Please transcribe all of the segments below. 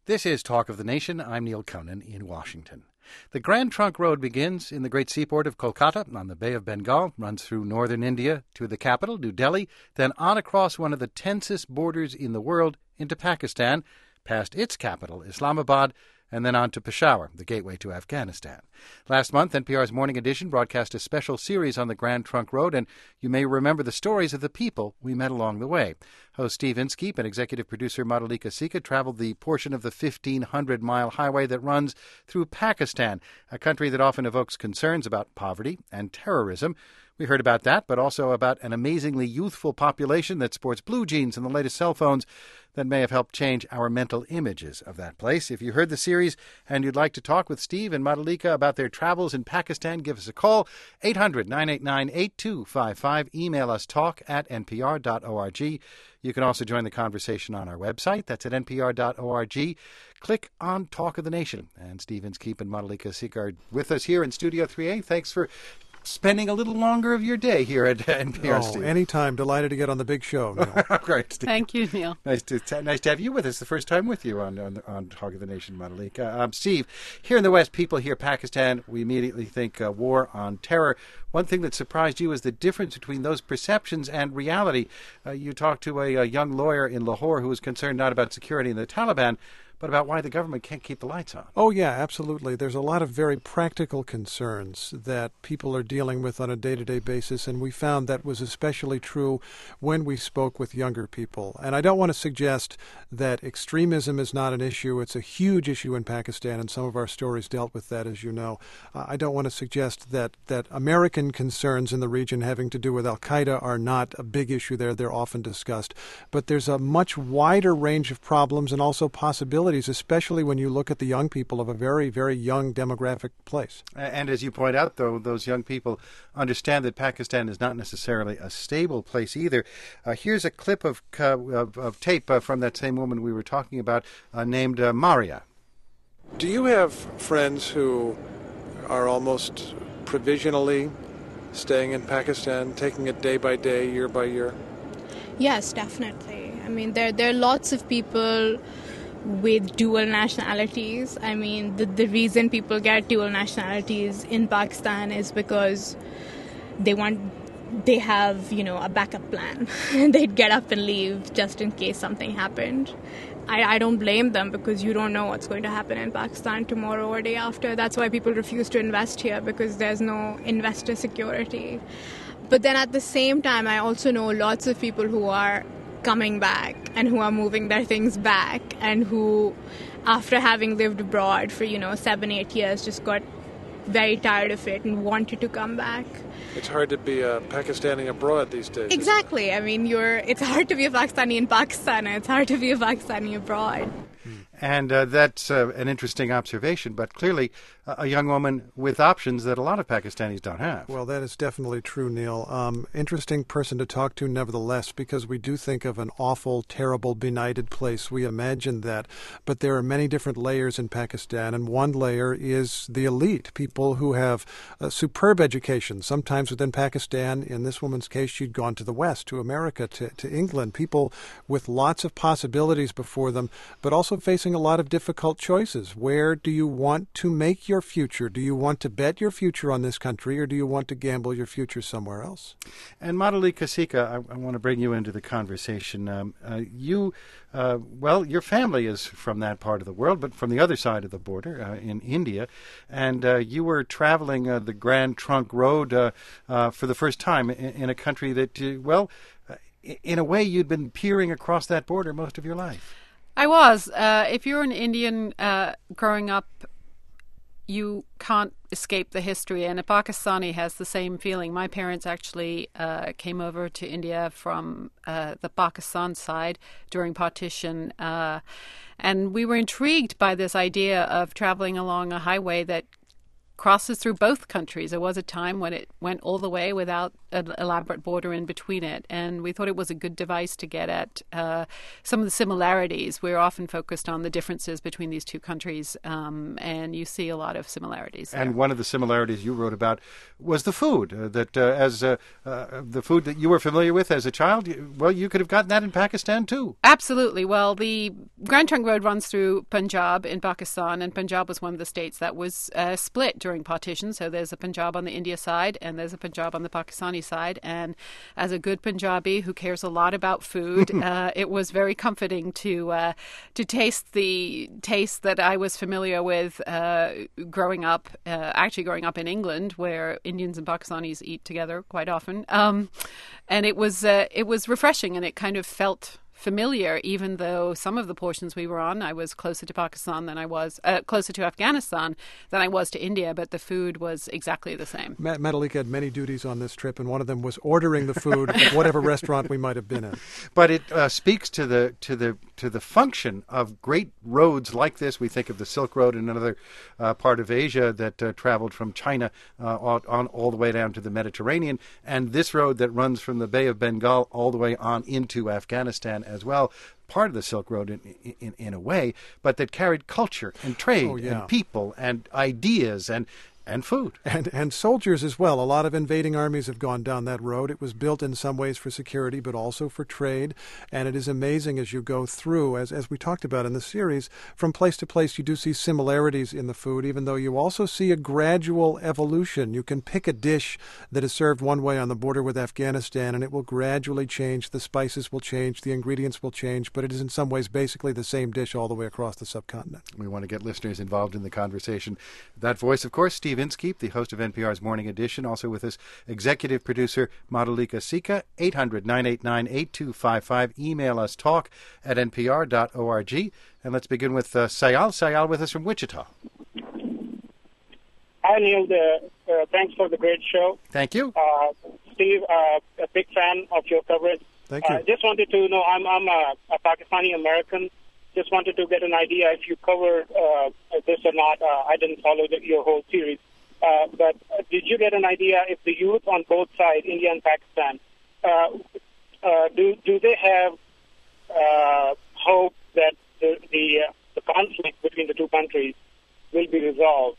This is Talk of the Nation. I'm Neil Conan in Washington. The Grand Trunk Road begins in the great seaport of Kolkata on the Bay of Bengal, runs through northern India to the capital, New Delhi, then on across one of the tensest borders in the world into Pakistan, past its capital, Islamabad, and then on to Peshawar, the gateway to Afghanistan. Last month, NPR's Morning Edition broadcast a special series on the Grand Trunk Road, and you may remember the stories of the people we met along the way. Host Steve Inskeep and executive producer Madhulika Sikka traveled the portion of the 1,500-mile highway that runs through Pakistan, a country that often evokes concerns about poverty and terrorism. We heard about that, but also about an amazingly youthful population that sports blue jeans and the latest cell phones that may have helped change our mental images of that place. If you heard the series and you'd like to talk with Steve and Madhulika about their travels in Pakistan, give us a call, 800-989-8255. Email us talk@npr.org. You can also join the conversation on our website. That's at npr.org. Click on Talk of the Nation. And Steve Inskeep and Madhulika Sikka are with us here in Studio 3A. Thanks for spending a little longer of your day here at NPR, Steve. Anytime. Delighted to get on the big show, Neil. Great, Steve. Thank you, Neil. Nice to have you with us. The first time with you on Talk of the Nation, Madhulika. Steve, here in the West, people hear Pakistan, we immediately think war on terror. One thing that surprised you is the difference between those perceptions and reality. You talked to a young lawyer in Lahore who was concerned not about security and the Taliban, but about why the government can't keep the lights on. Oh, yeah, absolutely. There's a lot of very practical concerns that people are dealing with on a day-to-day basis, and we found that was especially true when we spoke with younger people. And I don't want to suggest that extremism is not an issue. It's a huge issue in Pakistan, and some of our stories dealt with that, as you know. I don't want to suggest that American concerns in the region having to do with al-Qaeda are not a big issue there. They're often discussed. But there's a much wider range of problems and also possibilities, especially when you look at the young people of a very, very young demographic place. And as you point out, though, those young people understand that Pakistan is not necessarily a stable place either. Here's a clip of tape from that same woman we were talking about named Maria. Do you have friends who are almost provisionally staying in Pakistan, taking it day by day, year by year? Yes, definitely. I mean, there are lots of people with dual nationalities. I mean, the reason people get dual nationalities in Pakistan is because they have, a backup plan. They'd get up and leave just in case something happened. I don't blame them because you don't know what's going to happen in Pakistan tomorrow or day after. That's why people refuse to invest here, because there's no investor security. But then at the same time, I also know lots of people who are coming back and who are moving their things back and who, after having lived abroad for 7-8 years, just got very tired of it and wanted to come back. It's hard to be a Pakistani abroad these days. Exactly. I mean, it's hard to be a Pakistani in Pakistan, and it's hard to be a Pakistani abroad. And that's an interesting observation, but clearly a young woman with options that a lot of Pakistanis don't have. Well, that is definitely true, Neil. Interesting person to talk to, nevertheless, because we do think of an awful, terrible, benighted place. We imagine that. But there are many different layers in Pakistan, and one layer is the elite, people who have a superb education. Sometimes within Pakistan, in this woman's case, she'd gone to the West, to America, to England. People with lots of possibilities before them, but also facing a lot of difficult choices. Where do you want to make your future? Do you want to bet your future on this country, or do you want to gamble your future somewhere else? And Madhulika Sikka, I want to bring you into the conversation. Your family is from that part of the world, but from the other side of the border in India, and you were traveling the Grand Trunk Road for the first time in a country that, in a way, you'd been peering across that border most of your life. I was. If you're an Indian growing up, you can't escape the history, and a Pakistani has the same feeling. My parents actually came over to India from the Pakistan side during partition, and we were intrigued by this idea of traveling along a highway that crosses through both countries. There was a time when it went all the way without an elaborate border in between it, and we thought it was a good device to get at some of the similarities. We're often focused on the differences between these two countries, and you see a lot of similarities there. And one of the similarities you wrote about was the food, the food that you were familiar with as a child. Well, you could have gotten that in Pakistan too. Absolutely. Well, the Grand Trunk Road runs through Punjab in Pakistan, and Punjab was one of the states that was split during partition. So there's a Punjab on the India side, and there's a Punjab on the Pakistani side. And as a good Punjabi who cares a lot about food, it was very comforting to taste the taste that I was familiar with growing up in England, where Indians and Pakistanis eat together quite often. And it was refreshing, and it kind of felt familiar, even though some of the portions we were on, I was closer to Pakistan than I was closer to Afghanistan than I was to India, but the food was exactly the same. Madhulika had many duties on this trip, and one of them was ordering the food at whatever restaurant we might have been in. But it speaks to the function of great roads like this. We think of the Silk Road in another part of Asia that traveled from China on all the way down to the Mediterranean, and this road that runs from the Bay of Bengal all the way on into Afghanistan as well, part of the Silk Road in a way, but that carried culture and trade and people and ideas and food. And soldiers as well. A lot of invading armies have gone down that road. It was built in some ways for security, but also for trade. And it is amazing as you go through, as we talked about in the series, from place to place you do see similarities in the food, even though you also see a gradual evolution. You can pick a dish that is served one way on the border with Afghanistan, and it will gradually change. The spices will change, the ingredients will change, but it is in some ways basically the same dish all the way across the subcontinent. We want to get listeners involved in the conversation. That voice, of course, Steve Inskeep, the host of NPR's Morning Edition, also with us, executive producer Madhulika Sikka. 800-989-8255. Email us talk@npr.org. And let's begin with Sayal. Sayal with us from Wichita. Hi, Neil. Thanks for the great show. Thank you. Steve, a big fan of your coverage. Thank you. Just wanted to know, I'm a Pakistani American. Just wanted to get an idea if you covered this or not. I didn't follow your whole series. But did you get an idea if the youth on both sides, India and Pakistan, do they have hope that the conflict between the two countries will be resolved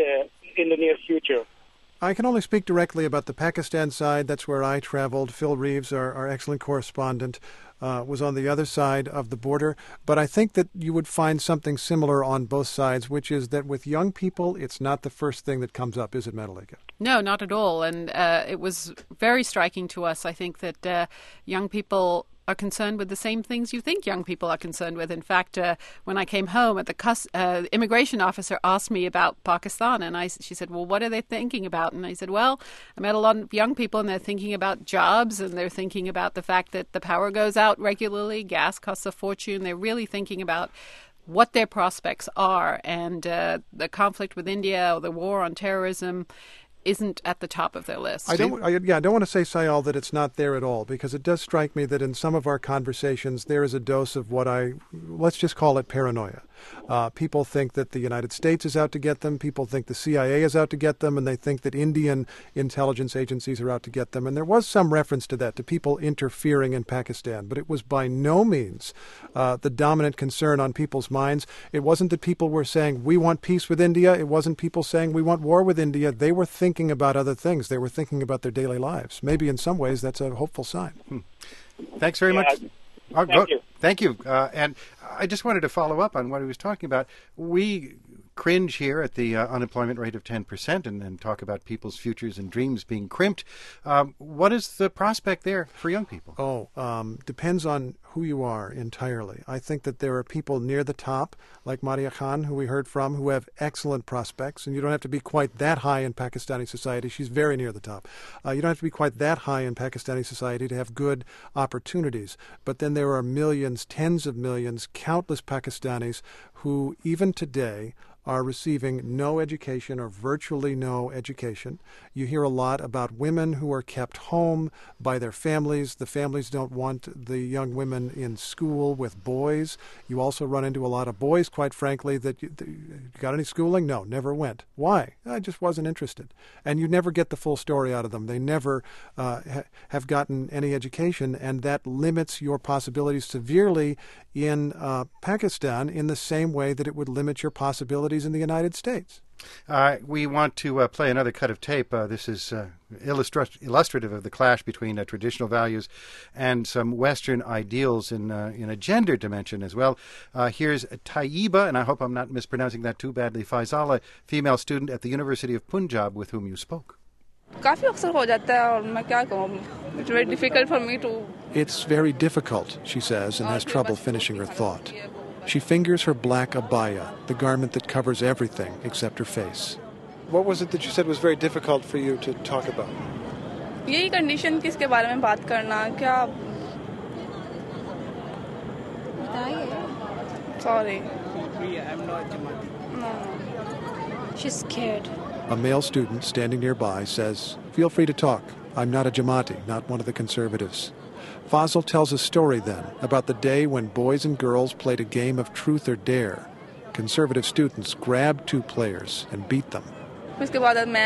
in the near future? I can only speak directly about the Pakistan side. That's where I traveled. Phil Reeves, our excellent correspondent, was on the other side of the border. But I think that you would find something similar on both sides, which is that with young people, it's not the first thing that comes up, is it, Madhulika? No, not at all. And it was very striking to us. I think that young people are concerned with the same things you think young people are concerned with. In fact, when I came home, the immigration officer asked me about Pakistan, and she said, well, what are they thinking about? And I said, well, I met a lot of young people, and they're thinking about jobs, and they're thinking about the fact that the power goes out regularly, gas costs a fortune. They're really thinking about what their prospects are, and the conflict with India or the war on terrorism isn't at the top of their list. I don't want to say, Sayal, that it's not there at all, because it does strike me that in some of our conversations there is a dose of let's just call it paranoia. People think that the United States is out to get them. People think the CIA is out to get them, and they think that Indian intelligence agencies are out to get them. And there was some reference to that, to people interfering in Pakistan, but it was by no means the dominant concern on people's minds. It wasn't that people were saying, we want peace with India. It wasn't people saying, we want war with India. They were thinking about other things. They were thinking about their daily lives. Maybe in some ways that's a hopeful sign. Thanks very much. Thank you. Thank you. And I just wanted to follow up on what he was talking about. We cringe here at the unemployment rate of 10% and talk about people's futures and dreams being crimped. What is the prospect there for young people? Depends on who you are entirely. I think that there are people near the top, like Maria Khan, who we heard from, who have excellent prospects, and you don't have to be quite that high in Pakistani society. She's very near the top. You don't have to be quite that high in Pakistani society to have good opportunities. But then there are millions, tens of millions, countless Pakistanis who, even today, are receiving no education or virtually no education. You hear a lot about women who are kept home by their families. The families don't want the young women in school with boys. You also run into a lot of boys, quite frankly, that you got any schooling? No, never went. Why? I just wasn't interested. And you never get the full story out of them. They never have gotten any education, and that limits your possibilities severely in Pakistan in the same way that it would limit your possibilities in the United States. We want to play another cut of tape. This is illustrative of the clash between traditional values and some Western ideals in a gender dimension as well. Here's Taiba, and I hope I'm not mispronouncing that too badly, Faisal, a female student at the University of Punjab with whom you spoke. It's very difficult for me to... It's very difficult, she says, and has trouble finishing her thought. She fingers her black abaya, the garment that covers everything except her face. What was it that you said was very difficult for you to talk about? यही condition किसके बारे में बात करना क्या? Sorry. I'm not Jamati. No. She's scared. A male student standing nearby says, "Feel free to talk. I'm not a Jamati, not one of the conservatives." Fazil tells a story then about the day when boys and girls played a game of truth or dare. Conservative students grabbed two players and beat them. After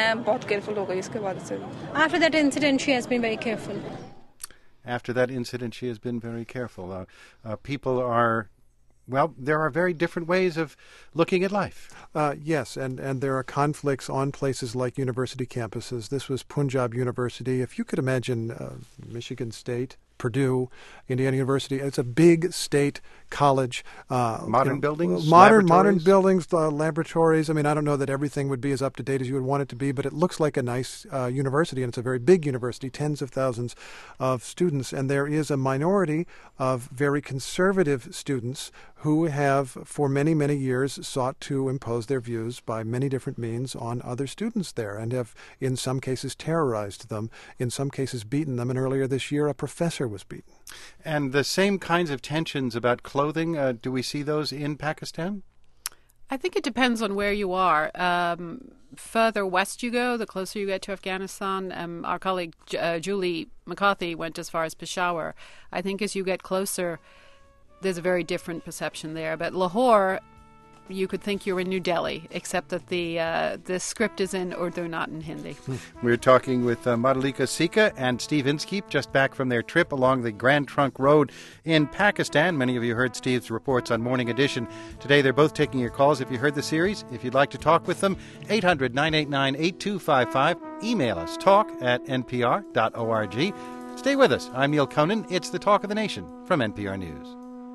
that incident, she has been very careful. After that incident, she has been very careful. People are... Well, there are very different ways of looking at life. Yes, and there are conflicts on places like university campuses. This was Punjab University. If you could imagine Michigan State, Purdue, Indiana University, it's a big state college. Modern buildings? Modern buildings, laboratories. I mean, I don't know that everything would be as up-to-date as you would want it to be, but it looks like a nice university, and it's a very big university, tens of thousands of students. And there is a minority of very conservative students who have, for many, many years, sought to impose their views by many different means on other students there, and have, in some cases, terrorized them, in some cases, beaten them. And earlier this year, a professor was beaten. And the same kinds of tensions about clothing, do we see those in Pakistan? I think it depends on where you are. Further west you go, the closer you get to Afghanistan. Our colleague Julie McCarthy went as far as Peshawar. I think as you get closer, there's a very different perception there. But Lahore, you could think you're in New Delhi, except that the script is in Urdu, not in Hindi. We're talking with Madhulika Sikka and Steve Inskeep, just back from their trip along the Grand Trunk Road in Pakistan. Many of you heard Steve's reports on Morning Edition. Today they're both taking your calls. If you heard the series, if you'd like to talk with them, 800-989-8255. Email us, talk@npr.org. Stay with us. I'm Neil Conan. It's the Talk of the Nation from NPR News.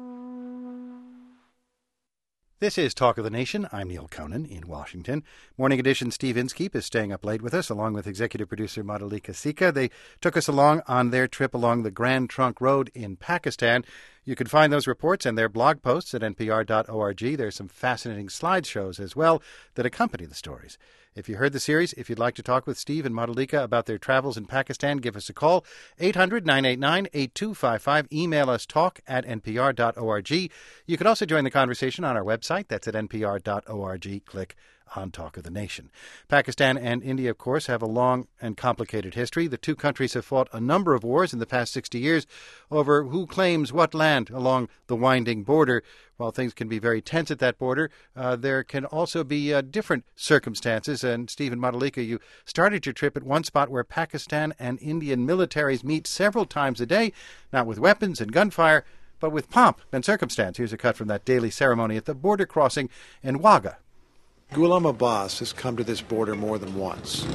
This is Talk of the Nation. I'm Neil Conan in Washington. Morning Edition Steve Inskeep is staying up late with us, along with executive producer Madhulika Sikka. They took us along on their trip along the Grand Trunk Road in Pakistan. You can find those reports and their blog posts at npr.org. There's some fascinating slideshows as well that accompany the stories. If you heard the series, if you'd like to talk with Steve and Madhulika about their travels in Pakistan, give us a call, 800-989-8255. Email us, talk@npr.org. You can also join the conversation on our website. That's at npr.org. Click on Talk of the Nation. Pakistan and India, of course, have a long and complicated history. The two countries have fought a number of wars in the past 60 years over who claims what land along the winding border. While things can be very tense at that border, there can also be different circumstances. And Steve and Madhulika, you started your trip at one spot where Pakistan and Indian militaries meet several times a day, not with weapons and gunfire, but with pomp and circumstance. Here's a cut from that daily ceremony at the border crossing in Wagah. Ghulam Abbas has come to this border more than once.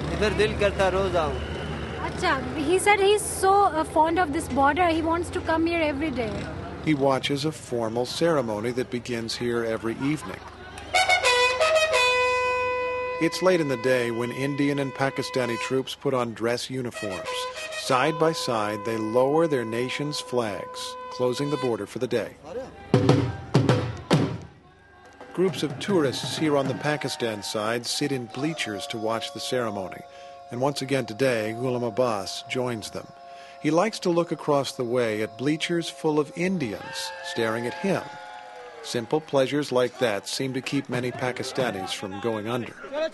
He said he's so fond of this border, he wants to come here every day. He watches a formal ceremony that begins here every evening. It's late in the day when Indian and Pakistani troops put on dress uniforms. Side by side, they lower their nation's flags, closing the border for the day. Groups of tourists here on the Pakistan side sit in bleachers to watch the ceremony. And once again today, Ghulam Abbas joins them. He likes to look across the way at bleachers full of Indians staring at him. Simple pleasures like that seem to keep many Pakistanis from going under.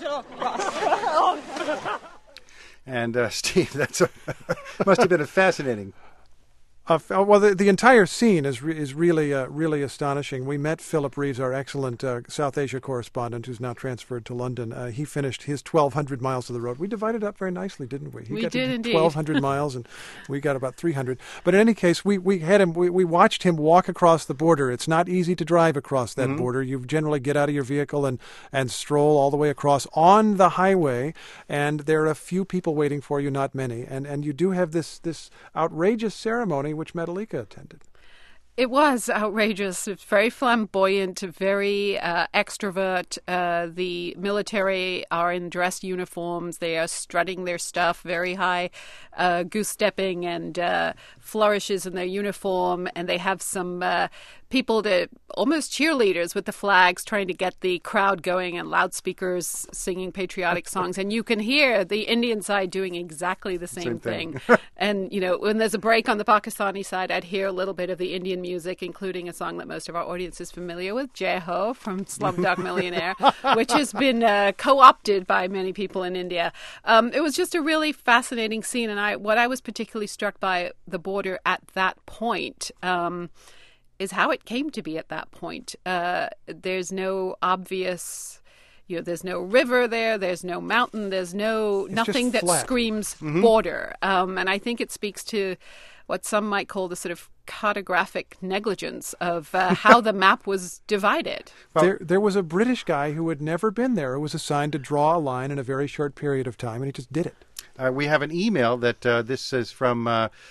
And Steve, that's must have been a fascinating. Well, the entire scene is really astonishing. We met Philip Reeves, our excellent South Asia correspondent, who's now transferred to London. He finished his 1,200 miles of the road. We divided up very nicely, didn't we? We did indeed. 1,200 miles, and we got about 300. But in any case, we had him. We watched him walk across the border. It's not easy to drive across that border. You generally get out of your vehicle and stroll all the way across on the highway, and there are a few people waiting for you, not many. And you do have this outrageous ceremony which Madhulika attended. It was outrageous. It's very flamboyant, very extrovert. The military are in dress uniforms. They are strutting their stuff very high, goose-stepping and flourishes in their uniform. And they have some people, almost cheerleaders with the flags, trying to get the crowd going, and loudspeakers singing patriotic songs. And you can hear the Indian side doing exactly the same thing. And, when there's a break on the Pakistani side, I'd hear a little bit of the Indian music, including a song that most of our audience is familiar with, Jai Ho from Slumdog Millionaire, which has been co-opted by many people in India. It was just a really fascinating scene. And what I was particularly struck by the border at that point is how it came to be at that point. There's no obvious, there's no river there, there's no mountain, there's nothing that screams border. And I think it speaks to what some might call the sort of cartographic negligence of how the map was divided. Well, there was a British guy who had never been there who was assigned to draw a line in a very short period of time, and he just did it. We have an email that this is from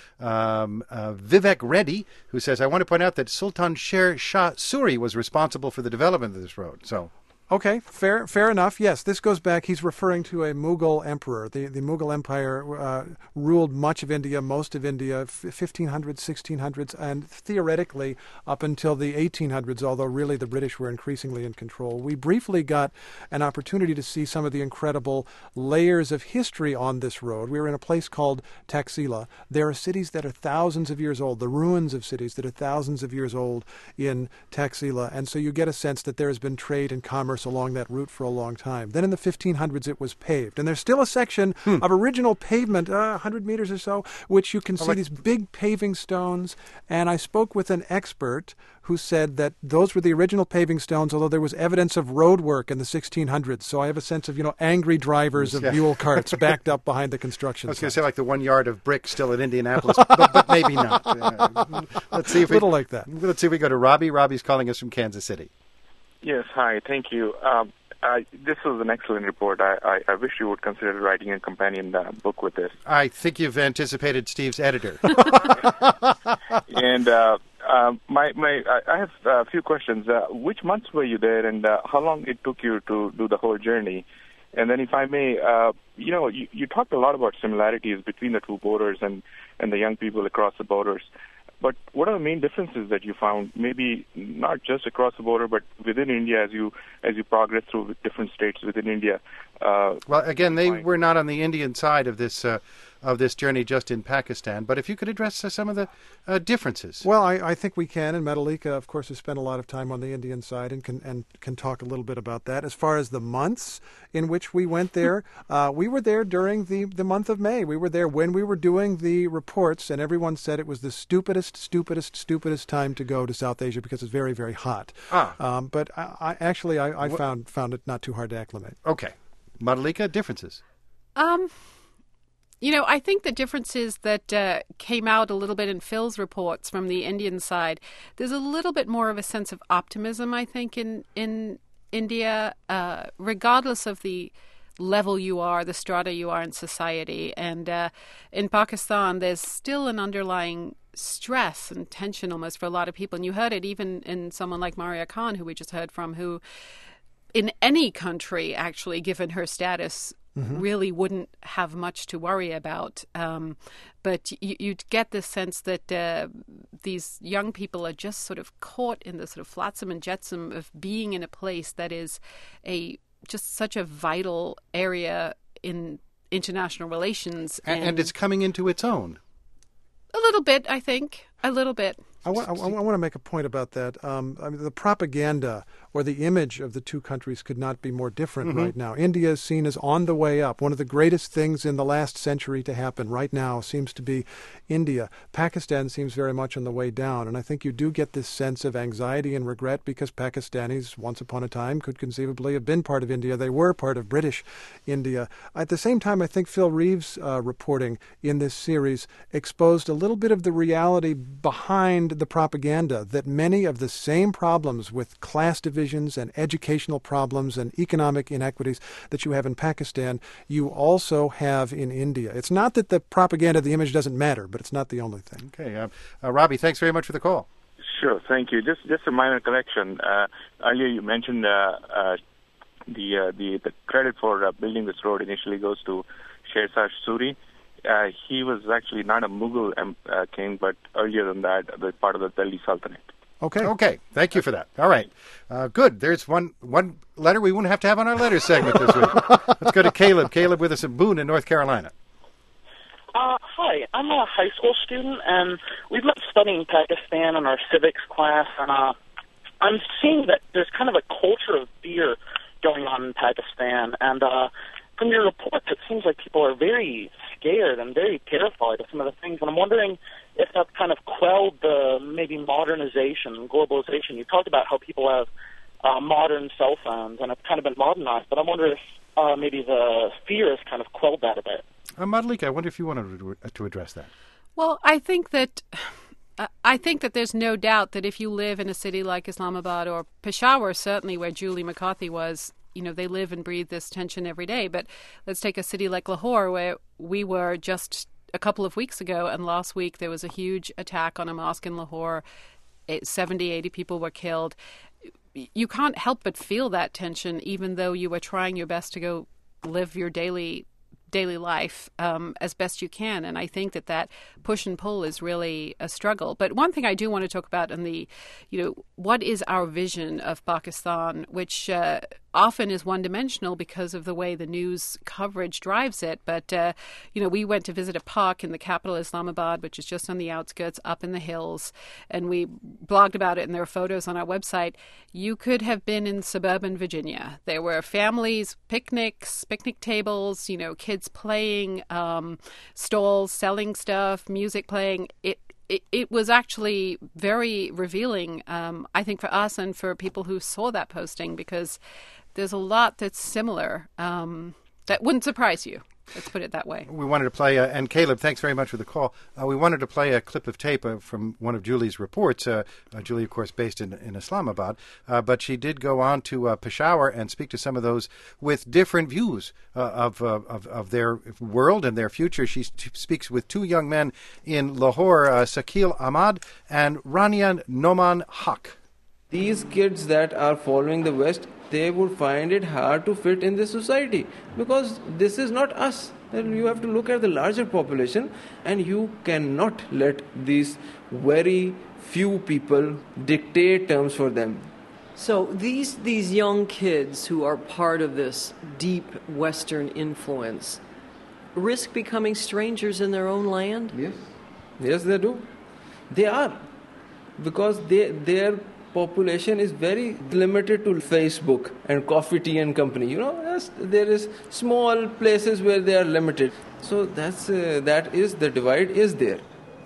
Vivek Reddy, who says, I want to point out that Sultan Sher Shah Suri was responsible for the development of this road. So, okay, fair enough. Yes, this goes back. He's referring to a Mughal emperor. The Mughal Empire ruled much of India, most of India, 1500s, 1600s, and theoretically up until the 1800s, although really the British were increasingly in control. We briefly got an opportunity to see some of the incredible layers of history on this road. We were in a place called Taxila. There are cities that are thousands of years old, the ruins of cities that are thousands of years old in Taxila, and so you get a sense that there has been trade and commerce along that route for a long time. Then in the 1500s it was paved, and there's still a section of original pavement, 100 meters or so, which you can see these big paving stones. And I spoke with an expert who said that those were the original paving stones, although there was evidence of road work in the 1600s. So I have a sense of, angry drivers of mule carts backed up behind the construction. I was going to say like the 1 yard of brick still in Indianapolis, but maybe not. Let's see if little like that. Let's see if we go to Robbie. Robbie's calling us from Kansas City. Yes, hi, thank you. This was an excellent report. I wish you would consider writing a companion book with this. I think you've anticipated Steve's editor. And I have a few questions. Which months were you there, and how long it took you to do the whole journey? And then if I may, you talked a lot about similarities between the two borders and the young people across the borders. But what are the main differences that you found, maybe not just across the border, but within India as you progress through different states within India? Well, again, they were not on the Indian side of this journey, just in Pakistan. But if you could address some of the differences. Well, I think we can. And Madhulika, of course, has spent a lot of time on the Indian side and can talk a little bit about that. As far as the months in which we went there, we were there during the month of May. We were there when we were doing the reports, and everyone said it was the stupidest time to go to South Asia because it's very, very hot. But I found it not too hard to acclimate. Okay. Madhulika, differences? I think the differences that came out a little bit in Phil's reports from the Indian side, there's a little bit more of a sense of optimism, I think, in India, regardless of the level you are, the strata you are in society. And in Pakistan, there's still an underlying stress and tension almost for a lot of people. And you heard it even in someone like Maria Khan, who we just heard from, who in any country, actually, given her status, really wouldn't have much to worry about. But you'd get the sense that these young people are just sort of caught in the sort of flotsam and jetsam of being in a place that is just such a vital area in international relations. And it's coming into its own. A little bit, I think. A little bit. I want to make a point about that. I mean, the propaganda or the image of the two countries could not be more different right now. India is seen as on the way up. One of the greatest things in the last century to happen right now seems to be India. Pakistan seems very much on the way down, and I think you do get this sense of anxiety and regret because Pakistanis, once upon a time, could conceivably have been part of India. They were part of British India. At the same time, I think Phil Reeves' reporting in this series exposed a little bit of the reality behind the propaganda, that many of the same problems with class divisions and educational problems and economic inequities that you have in Pakistan, you also have in India. It's not that the propaganda, the image doesn't matter, but it's not the only thing. Okay. Robbie, thanks very much for the call. Sure, thank you. Just a minor correction. Earlier you mentioned the credit for building this road initially goes to Sher Shah Suri. He was actually not a Mughal king, but earlier than that, the part of the Delhi Sultanate. Okay. Thank you for that. All right. Good. There's one letter we wouldn't have to have on our letter segment this week. Let's go to Caleb. Caleb with us in Boone in North Carolina. Hi. I'm a high school student, and we've been studying Pakistan in our civics class, and I'm seeing that there's kind of a culture of fear going on in Pakistan, and from your reports, it seems like people are very scared and very terrified of some of the things, and I'm wondering if that's kind of quelled the maybe modernization and globalization. You talked about how people have modern cell phones, and it's kind of been modernized, but I wonder if maybe the fear has kind of quelled that a bit. Madhulika, I wonder if you wanted to address that. Well, I think that there's no doubt that if you live in a city like Islamabad or Peshawar, certainly where Julie McCarthy was, they live and breathe this tension every day. But let's take a city like Lahore, where we were just a couple of weeks ago, and last week there was a huge attack on a mosque in Lahore. 70, 80 people were killed. You can't help but feel that tension, even though you are trying your best to go live your daily life as best you can. And I think that push and pull is really a struggle. But one thing I do want to talk about what is our vision of Pakistan, which often is one-dimensional because of the way the news coverage drives it. But, we went to visit a park in the capital, Islamabad, which is just on the outskirts, up in the hills, and we blogged about it, and there are photos on our website. You could have been in suburban Virginia. There were families, picnics, picnic tables, kids playing, stalls selling stuff, music playing. It was actually very revealing, I think, for us and for people who saw that posting, because there's a lot that's similar that wouldn't surprise you. Let's put it that way. We wanted to play, and Caleb, thanks very much for the call. We wanted to play a clip of tape from one of Julie's reports. Julie, of course, based in Islamabad, but she did go on to Peshawar and speak to some of those with different views of their world and their future. She speaks with two young men in Lahore, Sakil Ahmad and Rania Noman Haq. These kids that are following the West, they would find it hard to fit in this society because this is not us. Then you have to look at the larger population, and you cannot let these very few people dictate terms for them. So these young kids who are part of this deep Western influence risk becoming strangers in their own land? Yes, they do. They are, because their population is very limited to Facebook and Coffee Tea and Company. There is small places where they are limited. So that is the divide is there.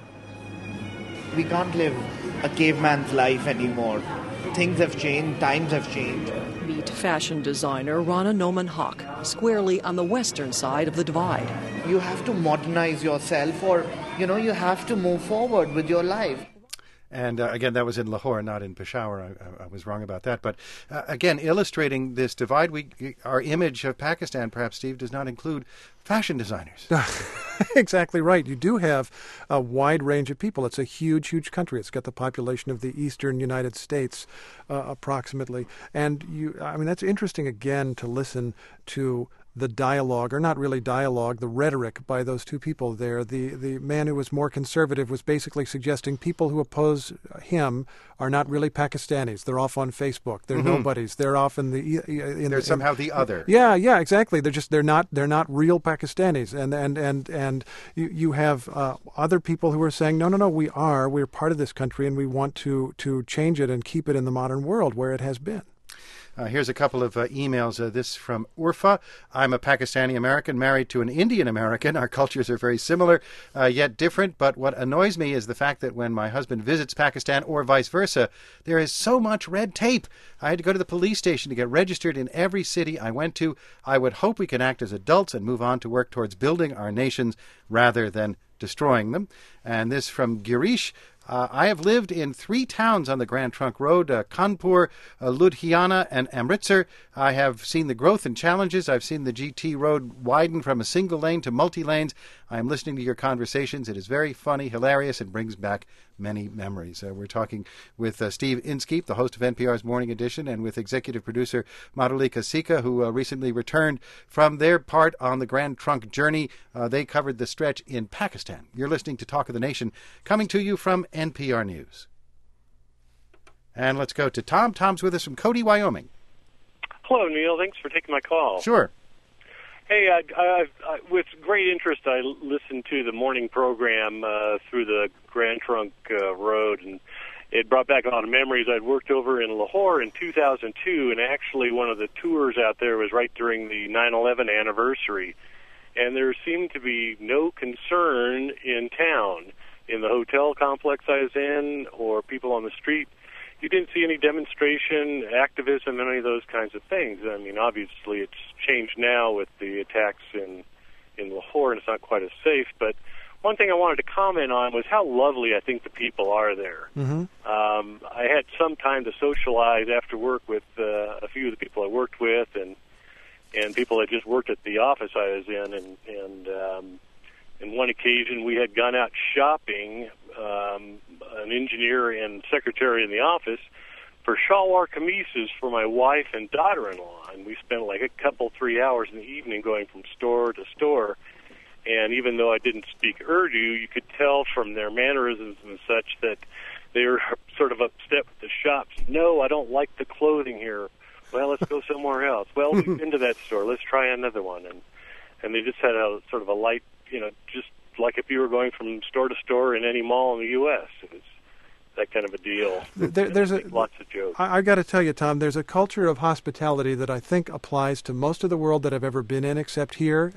We can't live a caveman's life anymore. Things have changed, times have changed. Meet fashion designer Rana Noman Haq, squarely on the western side of the divide. You have to modernize yourself, or you have to move forward with your life. And again, that was in Lahore, not in Peshawar. I was wrong about that. But again, illustrating this divide, our image of Pakistan, perhaps, Steve, does not include fashion designers. Exactly right. You do have a wide range of people. It's a huge, huge country. It's got the population of the eastern United States, approximately. And that's interesting, again, to listen to the dialogue, or not really dialogue, the rhetoric by those two people there. The man who was more conservative was basically suggesting people who oppose him are not really Pakistanis. They're off on Facebook. They're nobodies. They're off in the they're somehow the other. Yeah, exactly. They're not real Pakistanis. And you have other people who are saying, no, we're part of this country, and we want to change it and keep it in the modern world where it has been. Here's a couple of emails. This from Urfa. I'm a Pakistani American married to an Indian American. Our cultures are very similar, yet different. But what annoys me is the fact that when my husband visits Pakistan or vice versa, there is so much red tape. I had to go to the police station to get registered in every city I went to. I would hope we can act as adults and move on to work towards building our nations rather than destroying them. And this from Girish. I have lived in 3 towns on the Grand Trunk Road, Kanpur, Ludhiana, and Amritsar. I have seen the growth and challenges. I've seen the GT road widen from a single lane to multi-lanes. I am listening to your conversations. It is very funny, hilarious, and brings back many memories. We're talking with Steve Inskeep, the host of NPR's Morning Edition, and with executive producer Madhulika Sikka, who recently returned from their part on the Grand Trunk journey. They covered the stretch in Pakistan. You're listening to Talk of the Nation, coming to you from NPR News. And let's go to Tom. Tom's with us from Cody, Wyoming. Hello, Neil. Thanks for taking my call. Sure. Hey, I with great interest, I listened to the morning program through the Grand Trunk Road, and it brought back a lot of memories. I'd worked over in Lahore in 2002, and actually one of the tours out there was right during the 9/11 anniversary, and there seemed to be no concern in town, in the hotel complex I was in, or people on the street. You didn't see any demonstration, activism, any of those kinds of things. I mean, obviously it's changed now with the attacks in Lahore, and it's not quite as safe. But one thing I wanted to comment on was how lovely I think the people are there. Mm-hmm. I had some time to socialize after work with a few of the people I worked with, and people that just worked at the office I was in, and on one occasion we had gone out shopping, an engineer and secretary in the office, for shalwar kameezes for my wife and daughter-in-law, and we spent like a couple, 3 hours in the evening going from store to store. And even though I didn't speak Urdu, you could tell from their mannerisms and such that they were sort of upset with the shops. No, I don't like the clothing here. Well, let's go somewhere else. Well, we've been to that store. Let's try another one. And they just had a sort of a light, just like if you were going from store to store in any mall in the U.S. It was that kind of a deal. There's lots of jokes. I got to tell you, Tom, there's a culture of hospitality that I think applies to most of the world that I've ever been in, except here.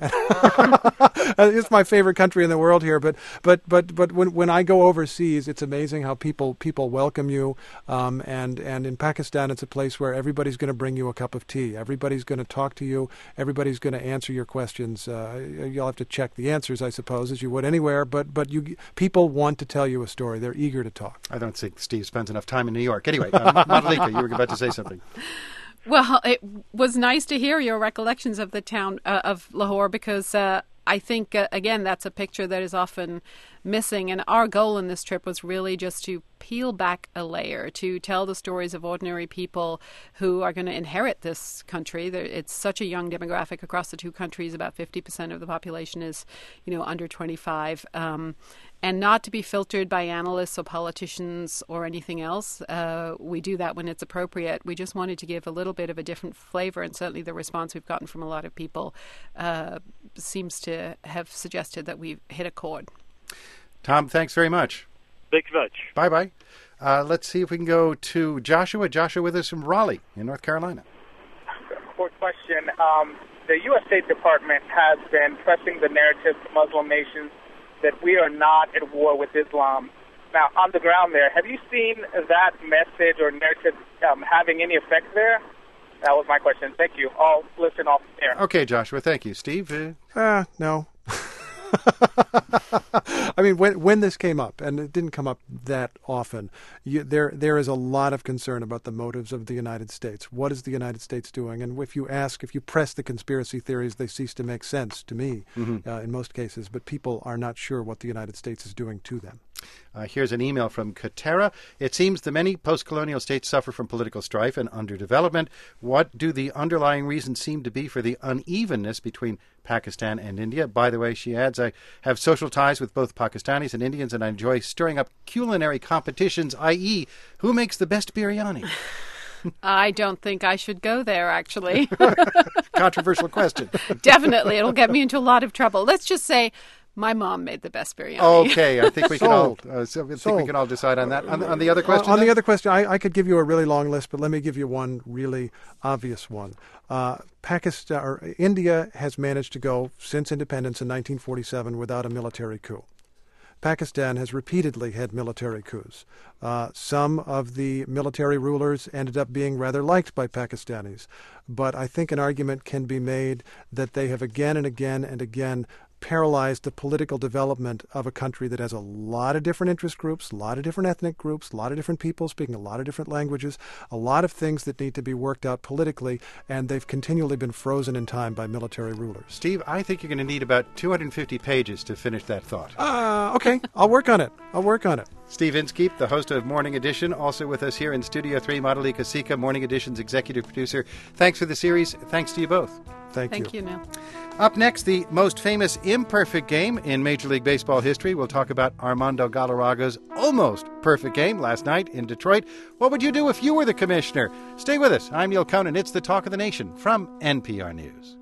It's my favorite country in the world here, but when I go overseas, it's amazing how people welcome you. And in Pakistan, it's a place where everybody's going to bring you a cup of tea. Everybody's going to talk to you. Everybody's going to answer your questions. You'll have to check the answers, I suppose, as you would anywhere. But people want to tell you a story. They're eager to talk. I don't think Steve spends enough time in New York. Anyway, Madhulika, you were about to say something. Well, it was nice to hear your recollections of the town of Lahore, because I think, again, that's a picture that is often missing. And our goal in this trip was really just to peel back a layer, to tell the stories of ordinary people who are going to inherit this country. It's such a young demographic across the two countries. About 50% of the population is, under 25. And not to be filtered by analysts or politicians or anything else. We do that when it's appropriate. We just wanted to give a little bit of a different flavor, and certainly the response we've gotten from a lot of people seems to have suggested that we've hit a chord. Tom, thanks very much. Thanks much. Bye-bye. Let's see if we can go to Joshua. Joshua with us from Raleigh in North Carolina. Quick question. The U.S. State Department has been pressing the narrative to Muslim nations that we are not at war with Islam. Now, on the ground there, have you seen that message or narrative having any effect there? That was my question. Thank you. I'll listen off air. Okay, Joshua. Thank you. Steve? No. I mean, when this came up, and it didn't come up that often, there is a lot of concern about the motives of the United States. What is the United States doing? And if you press the conspiracy theories, they cease to make sense to me in most cases. But people are not sure what the United States is doing to them. Here's an email from Katera. It seems the many post-colonial states suffer from political strife and underdevelopment. What do the underlying reasons seem to be for the unevenness between Pakistan and India? By the way, she adds, I have social ties with both Pakistanis and Indians, and I enjoy stirring up culinary competitions, i.e., who makes the best biryani? I don't think I should go there, actually. Controversial question. Definitely. It'll get me into a lot of trouble. Let's just say my mom made the best biryani. Okay, I think we can all decide on that. On the other question? The other question, I could give you a really long list, but let me give you one really obvious one. India has managed to go since independence in 1947 without a military coup. Pakistan has repeatedly had military coups. Some of the military rulers ended up being rather liked by Pakistanis, but I think an argument can be made that they have again and again and again paralyzed the political development of a country that has a lot of different interest groups, a lot of different ethnic groups, a lot of different people speaking a lot of different languages, a lot of things that need to be worked out politically, and they've continually been frozen in time by military rulers. Steve, I think you're going to need about 250 pages to finish that thought. Okay, I'll work on it. Steve Inskeep, the host of Morning Edition, also with us here in Studio 3, Madhulika Sikka, Morning Edition's executive producer. Thanks for the series. Thanks to you both. Thank you, Neil. Up next, the most famous imperfect game in Major League Baseball history. We'll talk about Armando Galarraga's almost perfect game last night in Detroit. What would you do if you were the commissioner? Stay with us. I'm Neil Conan. It's the Talk of the Nation from NPR News.